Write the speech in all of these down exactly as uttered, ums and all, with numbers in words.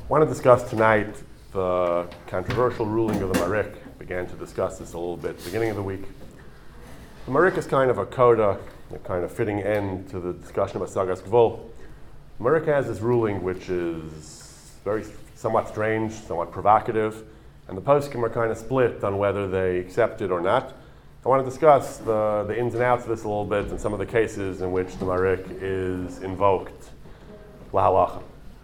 I want to discuss tonight the controversial ruling of the Marik. Began to discuss this a little bit at the beginning of the week. The Marik is kind of a coda, a kind of fitting end to the discussion of Asagas Gvul. Marik has this ruling which is very somewhat strange, somewhat provocative, and the poskim are kind of split on whether they accept it or not. I want to discuss the, the ins and outs of this a little bit and some of the cases in which the Marik is invoked. Lahalacha.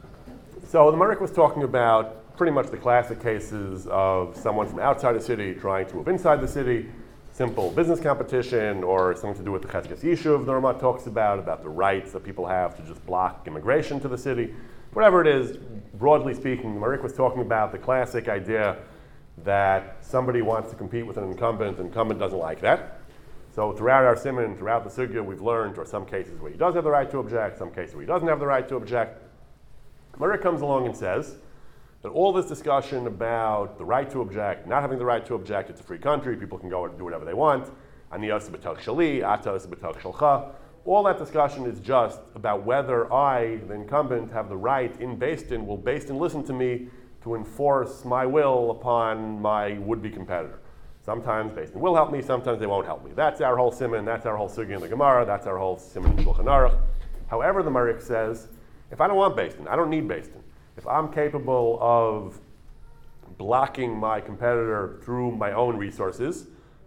So the Marik was talking about pretty much the classic cases of someone from outside the city trying to move inside the city, simple business competition, or something to do with the Cheskes Yishuv the Rama talks about, about the rights that people have to just block immigration to the city. Whatever it is, broadly speaking, the Marik was talking about the classic idea that somebody wants to compete with an incumbent, the incumbent doesn't like that. So throughout our simon, throughout the sugya, we've learned, or some cases where he does have the right to object, some cases where he doesn't have the right to object. Marik comes along and says that all this discussion about the right to object, not having the right to object, it's a free country, people can go and do whatever they want, ani osa b'toch shali, ata osa b'toch shalcha, all that discussion is just about whether I, the incumbent, have the right in Beis Din, will Beis Din listen to me to enforce my will upon my would-be competitor. Sometimes Beis Din will help me, sometimes they won't help me. That's our whole simon, that's our whole sugya in the Gemara, that's our whole simon in Shulchan Aruch. However, the Marik says, if I don't want Beis Din, I don't need Beis Din. If I'm capable of blocking my competitor through my own resources,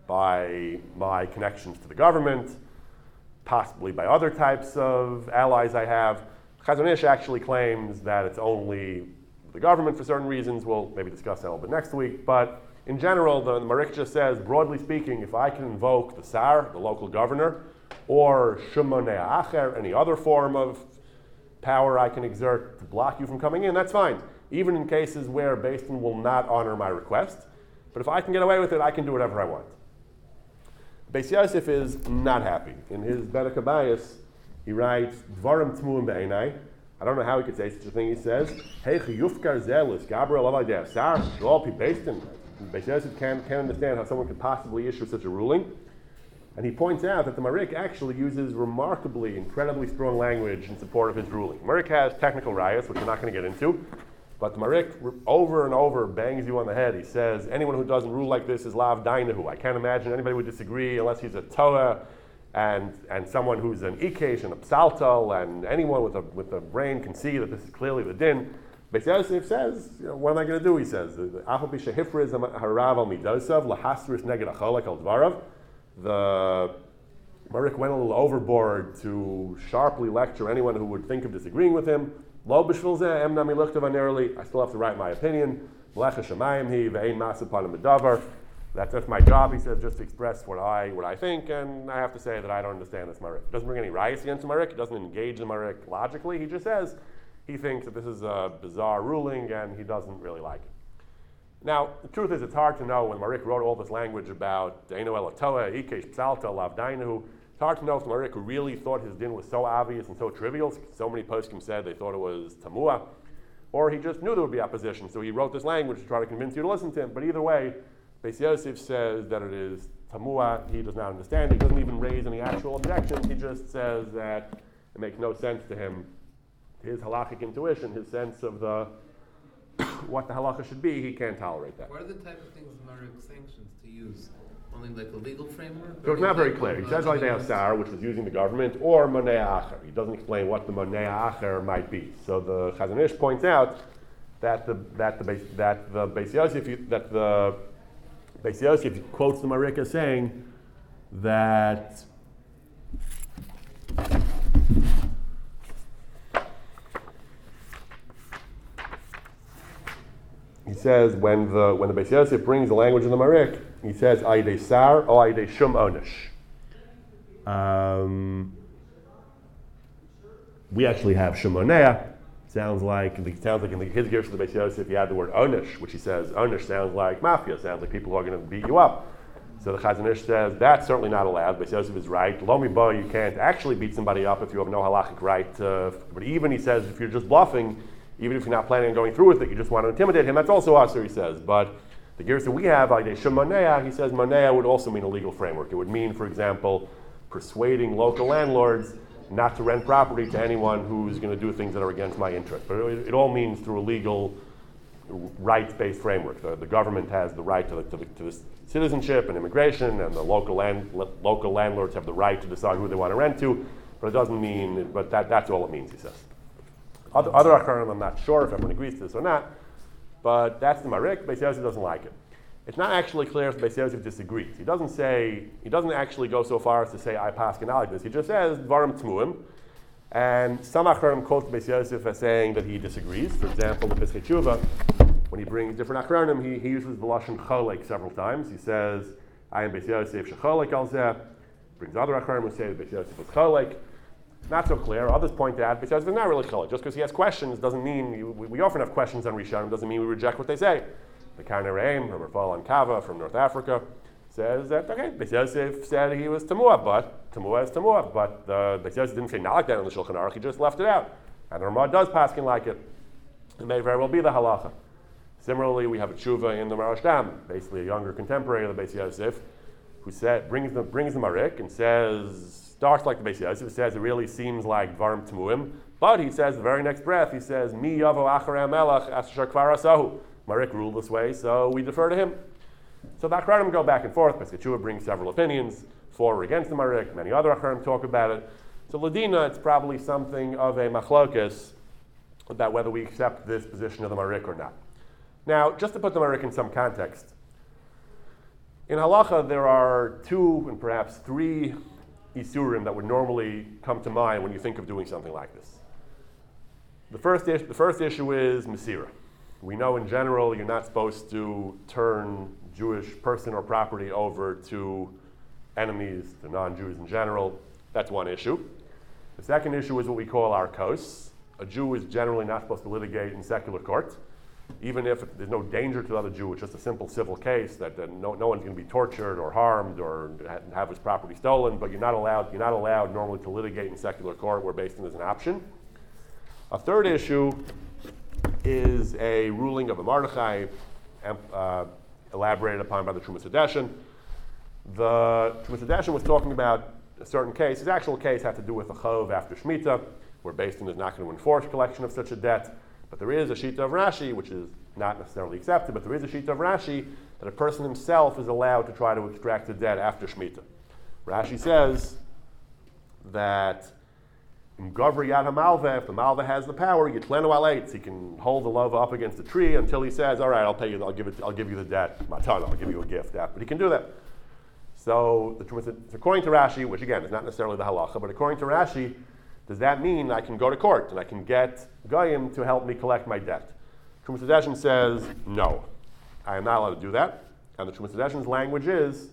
by my connections to the government, possibly by other types of allies I have, Chazon Ish actually claims that it's only the government for certain reasons. We'll maybe discuss that a little bit next week. But in general, the, the Marik just says, broadly speaking, if I can invoke the Sar, the local governor, or Shumonei Acher, any other form of power I can exert to block you from coming in, that's fine. Even in cases where Beis Din will not honor my request. But if I can get away with it, I can do whatever I want. Beis Yosef is not happy. In his Bedek Habayis, he writes, Dvarim Tmuim Be'enai. I don't know how he could say such a thing. He says, Hey, Yufkar Zelis, Gabriel Avadeh Sar, Shol Pi Beis Din. Beis Yosef can't, can't understand how someone could possibly issue such a ruling. And he points out that the Marik actually uses remarkably, incredibly strong language in support of his ruling. Marik has technical riots, which we're not going to get into, but the Marik over and over bangs you on the head. He says, anyone who doesn't rule like this is Lav Dainahu. I can't imagine anybody would disagree unless he's a Toa and and someone who's an Ikesh and a Psaltal, and anyone with a with a brain can see that this is clearly the din. Beis Yosef says, you know, what am I going to do? He says, Achal Pi Shehifriz Harav Al Midosav Lahasris Neged Acholek Al Dvarav. The Marik went a little overboard to sharply lecture anyone who would think of disagreeing with him. Lo b'shvil zeh, em nami luchtav anerli. I still have to write my opinion. Melecha shamayim hi ve'ein mas upon medavar. That's that's my job. He says, just to express what I what I think, and I have to say that I don't understand this Marik. He doesn't bring any riots against the Marik. He doesn't engage the Marik logically. He just says he thinks that this is a bizarre ruling and he doesn't really like it. Now, the truth is, it's hard to know when Marik wrote all this language about Deinu El Toa, Ikesh, Psalta, Lav Dainahu. It's hard to know if Marik really thought his din was so obvious and so trivial. So many poskim said they thought it was Tamua. Or he just knew there would be opposition, so he wrote this language to try to convince you to listen to him. But either way, Beis Yosef says that it is Tamua. He does not understand. He doesn't even raise any actual objections. He just says that it makes no sense to him. His halachic intuition, his sense of the what the halacha should be, he can't tolerate that. What are the type of things Marik sanctions to use? Only like a legal framework? So it's not very clear. He says like Sar, which was using the government, or Monei Acher. He doesn't explain what the Monei Acher might be. So the Chazon Ish points out that the that the that the Beis Yosef that the Beis Yosef quotes the Marik as saying that he says when the when the Beis Yosef brings the language of the Marik, he says Aidei Sar or Aidei Shum Onish. Um, we actually have Shemonea. Sounds like it sounds like in the, his gears of the Beis Yosef, he had the word Onish, which he says Onish sounds like mafia, sounds like people who are going to beat you up. So the Chazon Ish says that's certainly not allowed. Beis Yosef is right. Lomi bo, you can't actually beat somebody up if you have no halachic right. Uh, but even he says if you're just bluffing, even if you're not planning on going through with it, you just want to intimidate him, that's also us, he says. But the gears that we have, Aidei Shum Monea, he says Monea would also mean a legal framework. It would mean, for example, persuading local landlords not to rent property to anyone who's going to do things that are against my interest. But it, it all means through a legal, rights-based framework. The, the government has the right to, the, to, the, to the citizenship and immigration, and the local land, lo, local landlords have the right to decide who they want to rent to. But it doesn't mean. But that, that's all it means, he says. Other, other Acharonim, I'm not sure if everyone agrees to this or not. But that's the Marik. Beis Yosef doesn't like it. It's not actually clear if Beis Yosef disagrees. He doesn't say. He doesn't actually go so far as to say I paskin like this. He just says Dvarim Tmuim. And some Acharonim quote Beis Yosef as saying that he disagrees. For example, the Pesach Tshuva, when he brings different Acharonim, he, he uses the lashon cholek several times. He says, "I am Beis Yosef shecholek al zeh." Brings other Acharonim who say that Beis Yosef was cholek. Not so clear. Others point out Beis Yosef is not really cholek. Just because he has questions doesn't mean we, we often have questions on Rishonim. Doesn't mean we reject what they say. The Karnei Re'im from Rafal and Kava from North Africa says that okay, Beis Yosef said he was Tamuah, but Tamuah is Tamuah. But uh, Beis Yosef didn't say not like that in the Shulchan Aruch. He just left it out. And the Ramah does paskin like it. It may very well be the halacha. Similarly, we have a tshuva in the Marosh Dam, basically a younger contemporary of the Beis Yosef, who said brings the brings the Marik and says starts like the Beis Yosef, says it really seems like Dvarim Tmuim, but he says the very next breath he says Mi Yavo Acharei Melech Asher Kvar Asahu. Marik ruled this way, so we defer to him. So the Acharonim go back and forth. Pesach Tshuva brings several opinions for or against the Marik. Many other Acharonim talk about it. So Ladina, it's probably something of a machlokas about whether we accept this position of the Marik or not. Now, just to put the Marik in some context, in halacha there are two and perhaps three isurim that would normally come to mind when you think of doing something like this. The first, is, the first issue is Mesira. We know in general you're not supposed to turn Jewish person or property over to enemies, to non-Jews in general. That's one issue. The second issue is what we call arkos. A Jew is generally not supposed to litigate in secular court, even if there's no danger to the other Jew. It's just a simple civil case that, that no, no one's going to be tortured or harmed or have his property stolen. But you're not allowed. You're not allowed normally to litigate in secular court where Beis Din is an option. A third issue is a ruling of a Mordechai, uh, elaborated upon by the Trumas Hadeshin. The Trumas Hadeshin was talking about a certain case. His actual case had to do with a chov after Shemitah, where Beis Din is not going to enforce collection of such a debt. But there is a shita of Rashi, which is not necessarily accepted, but there is a shita of Rashi that a person himself is allowed to try to extract the debt after Shemitah. Rashi says that in Gavri Yad HaMalveh, if the Malveh has the power, Yitlenu al eitz, he can hold the lova up against a tree until he says, all right, I'll pay you, I'll give it, I'll give you the debt, matana, I'll give you a gift. But he can do that. So, the, according to Rashi, which again is not necessarily the halacha, but according to Rashi, does that mean I can go to court and I can get Goyim to help me collect my debt? Trumas Hadeshin says, no, I am not allowed to do that. And the Trumas Hadeshin's language is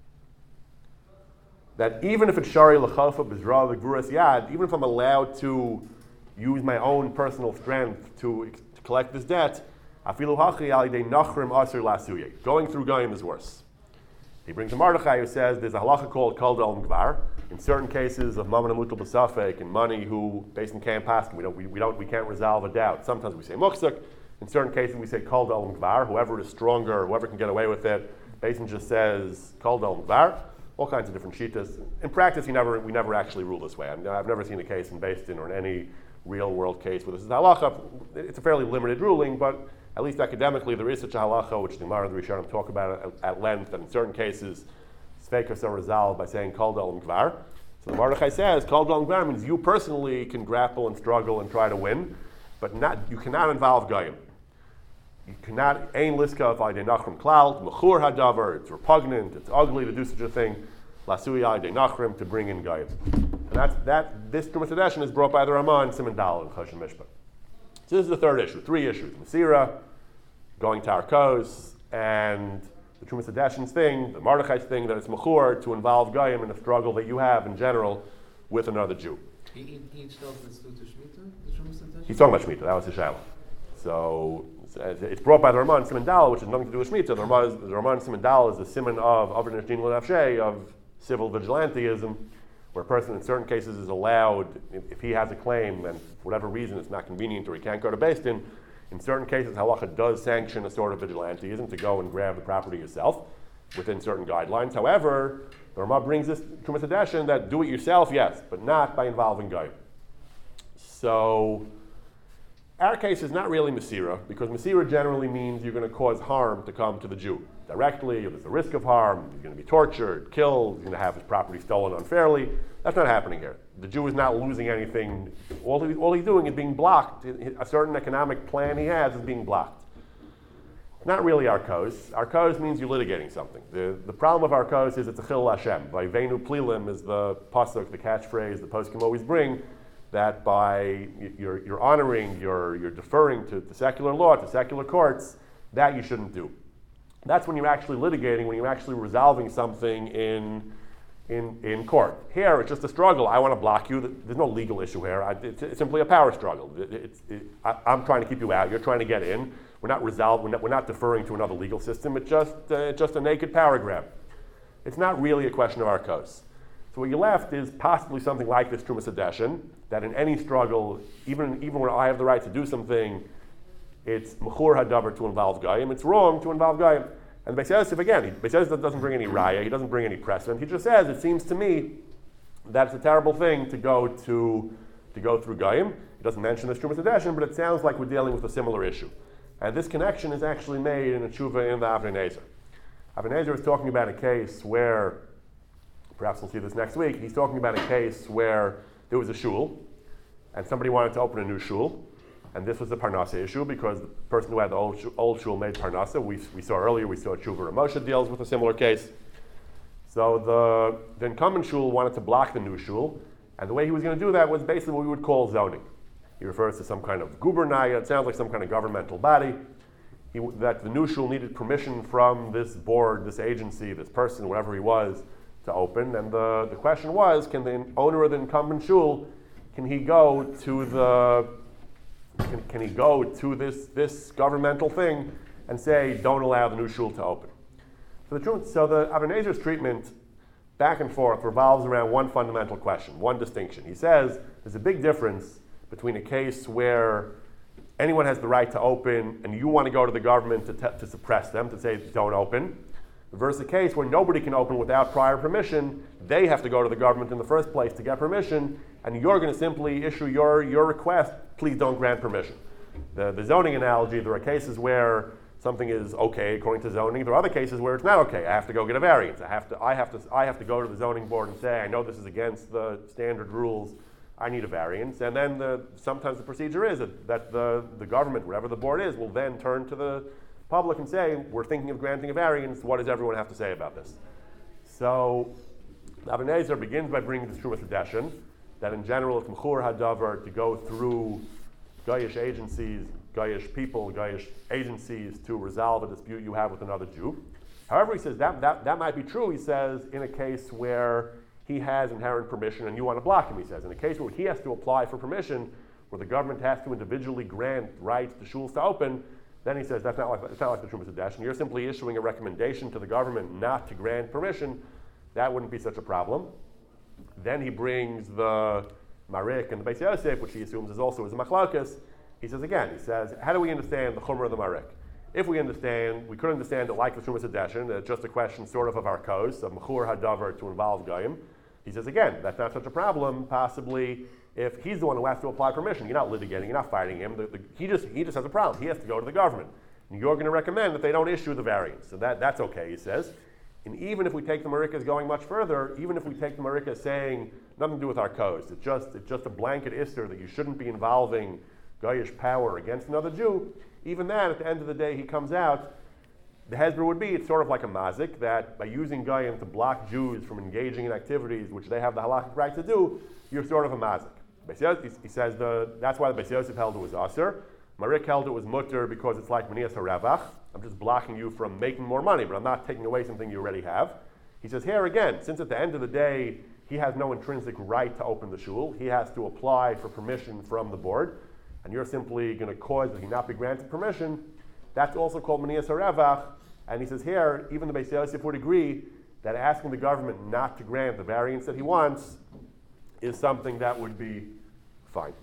that even if it's Shari L'chofa B'zra V'Gvuras Yad, even if I'm allowed to use my own personal strength to, to collect this debt, Afilu Hachi Al Yidei Nachrim Asur Lasuye. Going through Goyim is worse. He brings a Mordechai who says there's a halacha called Kol Da'al Gvar. In certain cases of Mammon Amutal B'Safek and money who, based in can't pass, we don't, we, we don't, we can't resolve a doubt. Sometimes we say Muksuk. In certain cases we say Kol Da'al Gvar. Whoever is stronger, whoever can get away with it. Basin just says Kol Da'al Gvar. All kinds of different shitas. In practice, we never we never actually rule this way. I've, I've never seen a case in Beis Din or in any real world case where this is halacha. It's a fairly limited ruling, but at least academically, there is such a halacha, which the Gemara and the Rishonim talk about at, at length, that in certain cases, Sveikas are resolved by saying Kol Da'al Gvar. So the Mordechai says Kol Da'al Gvar means you personally can grapple and struggle and try to win, but not you cannot involve Goyim. You cannot, ein liska of Aydei Nachrim Klal, Mechur Hadavar, it's repugnant, it's ugly to do such a thing, Lasui Aydei Nachrim, to bring in Goyim. And that's, that, this Trumas Hadeshin is brought by the Ramah and Siman Dal and Choshen Mishpat. So this is the third issue, three issues, Mesira, going to Arkos, and the Trumas Hadeshin's thing, the Mordechai's thing, that it's Mechur to involve Goyim in a struggle that you have in general with another Jew. He, he, he tells this to Shemitah, the Trumas Hadeshin? He's talking about Shemitah, that was his shaila. So, it's brought by the Ramah and Siman Dal, which has nothing to do with Shemitah. The Ramah, is, the Ramah and Siman Dal is the siman of Avnei Din L'Nafshei, of civil vigilanteism, where a person in certain cases is allowed, if he has a claim and for whatever reason it's not convenient or he can't go to Beis Din, in certain cases halacha does sanction a sort of vigilanteism to go and grab the property yourself within certain guidelines. However, The Rama brings this Trumas Hadeshin that do it yourself, yes, but not by involving Goyim. So our case is not really Masira, because Masira generally means you're going to cause harm to come to the Jew. Directly, there's a risk of harm, he's going to be tortured, killed, he's going to have his property stolen unfairly. That's not happening here. The Jew is not losing anything. All, he, all he's doing is being blocked. A certain economic plan he has is being blocked. Not really Arkos. Arkos means you're litigating something. The, the problem of Arkos is it's a Chil Hashem. By Venu Plilim is the pasuk, the catchphrase the poskim always bring, that by you're, you're honoring, you're, you're deferring to, to secular law, to secular courts, that you shouldn't do. That's when you're actually litigating, when you're actually resolving something in, in, in court. Here, it's just a struggle. I want to block you. There's no legal issue here. I, it's, it's simply a power struggle. It, it's, it, I, I'm trying to keep you out. You're trying to get in. We're not resolved. We're not, we're not deferring to another legal system. It's just, uh, just a naked power grab. It's not really a question of Arkos. So what you're left is possibly something like this Trumas Hadeshin, that in any struggle, even, even when I have the right to do something, it's mechur hadavar to involve Goyim. It's wrong to involve Goyim. And Beis Yosef, again, Beis Yosef doesn't bring any raya, he doesn't bring any precedent. He just says, it seems to me that it's a terrible thing to go to to go through Goyim. He doesn't mention this Trumas Hadeshin, but it sounds like we're dealing with a similar issue. And this connection is actually made in a tshuva in the Avnei Nezer. Avnei Nezer is talking about a case where, perhaps we'll see this next week, he's talking about a case where there was a shul, and somebody wanted to open a new shul. And this was a Parnasa issue because the person who had the old, sh- old shul made Parnasa. We, we saw earlier, we saw Tshuva Ramosha deals with a similar case. So the, the incumbent shul wanted to block the new shul, and the way he was going to do that was basically what we would call zoning. He refers to some kind of gubernaya, it sounds like some kind of governmental body, he, that the new shul needed permission from this board, this agency, this person, whatever he was, to open. And the, the question was, can the owner of the incumbent shul, can he go to the Can, can he go to this, this governmental thing and say, don't allow the new shul to open? So the, truth, so the Avnei Nezer's treatment back and forth revolves around one fundamental question, one distinction. He says there's a big difference between a case where anyone has the right to open and you want to go to the government to, te- to suppress them, to say don't open, versus a case where nobody can open without prior permission. They have to go to the government in the first place to get permission, and you're going to simply issue your, your request, please don't grant permission. The, the zoning analogy, there are cases where something is okay according to zoning. There are other cases where it's not okay. I have to go get a variance. I have to, I have to, I have to go to the zoning board and say, I know this is against the standard rules. I need a variance. And then the, sometimes the procedure is that, that the, the government, whatever the board is, will then turn to the public and say, we're thinking of granting a variance. What does everyone have to say about this? So Avnei Nezer begins by bringing this Trumas Hadeshin, that in general it's mechur hadavar to go through Goyish agencies, Goyish people, Goyish agencies to resolve a dispute you have with another Jew. However, he says that, that, that might be true, he says, in a case where he has inherent permission and you want to block him, he says. In a case where he has to apply for permission, where the government has to individually grant rights to shuls to open, then he says that's not like, it's not like the Trumas Hadeshin. You're simply issuing a recommendation to the government not to grant permission. That wouldn't be such a problem. Then he brings the Marik and the Beis Yosef, which he assumes is also his machlokes. He says again, he says, how do we understand the Chumrah of the Marik? If we understand, we could understand it like the Trumas Hadeshin, it's just a question sort of of our kos, of mechur hadavar to involve goyim. He says again, that's not such a problem, possibly if he's the one who has to apply permission. You're not litigating, you're not fighting him. The, the, he, just, he just has a problem. He has to go to the government. And you're going to recommend that they don't issue the variance. So that, that's okay, he says. And even if we take the Marika as going much further, even if we take the Marika as saying nothing to do with our codes, it's just, it's just a blanket isser that you shouldn't be involving Goyish power against another Jew, even that, at the end of the day, he comes out, the Hezbollah would be, it's sort of like a mazik, that by using Goyim to block Jews from engaging in activities which they have the halakhic right to do, you're sort of a mazik. He says the, that's why the Beis Yosef held it was aser. Marik held it was mutter because it's like Manias HaRavach. I'm just blocking you from making more money, but I'm not taking away something you already have. He says here again, since at the end of the day, he has no intrinsic right to open the shul, he has to apply for permission from the board, and you're simply going to cause that he not be granted permission, that's also called Manias HaRavach. And he says here, even the Beis Yosef would agree that asking the government not to grant the variance that he wants is something that would be fine.